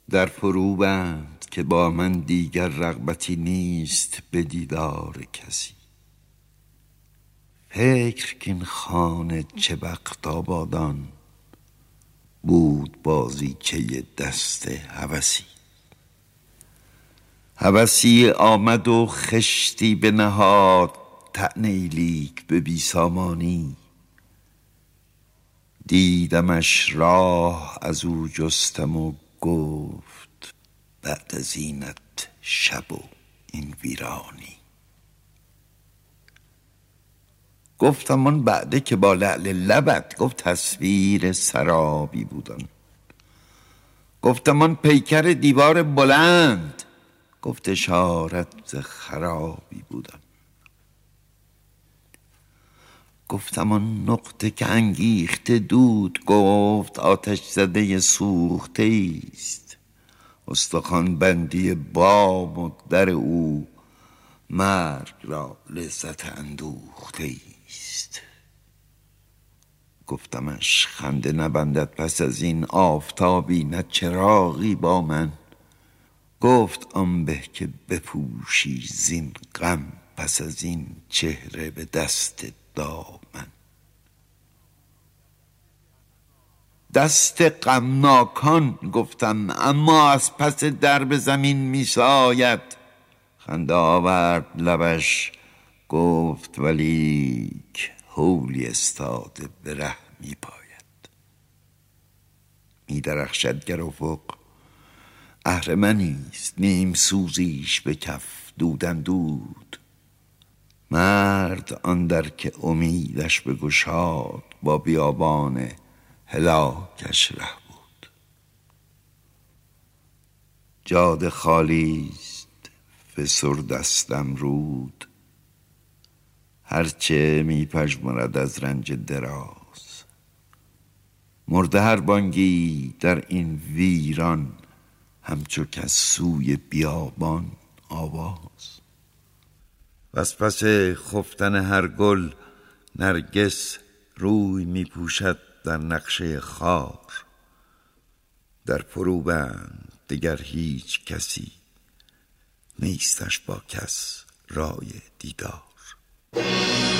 در فرو بند که با من دیگر رغبتی نیست به دیدار کسی. فکر کین خانه چه بخت آبادان، بود بازیچه دست هوسی. هوسی آمد و خشتی به نهاد، طعنه لیک به بی سامانی. دیدمش راه از او جستم و گفت بعد از اینت شب و این ویرانی. گفتم آن بعده که با لعل لبت، گفت تصویر سرابی بودن. گفتم آن پیکر دیوار بلند، گفت اشارت خرابی بودن. گفتم آن نقطه که انگیخته دود، گفت آتش زده سوخته است. استخوان بندی بام و در او، مرگ را لذت اندوخته است. گفتمش خنده نبندد پس از این آفتابی نه چراغی با من. گفت آن به که بپوشی زین غم، پس از این چهره به دست دامن. دست غمناکان گفتم، اما از پس درب زمین می ساید. خنده آورد لبش گفت ولیک هولی استاده به ره می پاید. می درخشد گر افق اهرمنیست، نیم سوزیش به کف دودن دود. مرد آن در که امیدش بگشاد، با بیابان هلاکش ره بود. جاده خالیست فسرده امرود، هرچه می پژمرد از رنج دراز. مرده هر بانگی در این ویران، همچو کز سوی بیابان آواز. وز پس خفتن هر گل نرگس، روی می پوشد در نقشه خار. در فرو بند دگر هیچ کسی، نیستش با کس رای دیدار.